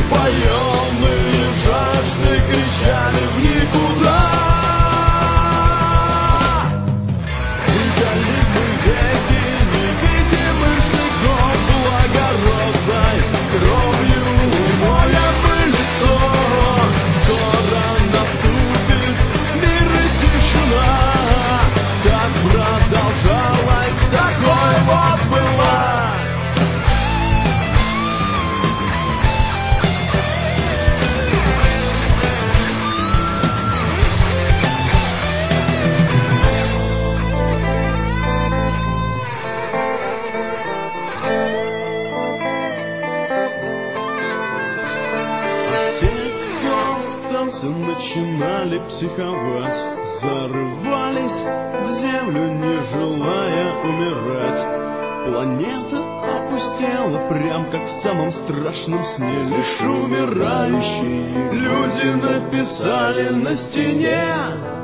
упоенные жаждой кричали в никуда. Видали мы веки невидимых снегов благородной кровью моя пыльцо. Скоро наступит мир и тишина. Так продолжалось, такой вот была. Начинали психовать, зарывались в землю, не желая умирать. Планета опустела, прям как в самом страшном сне. Лишь умирающие люди написали на стене: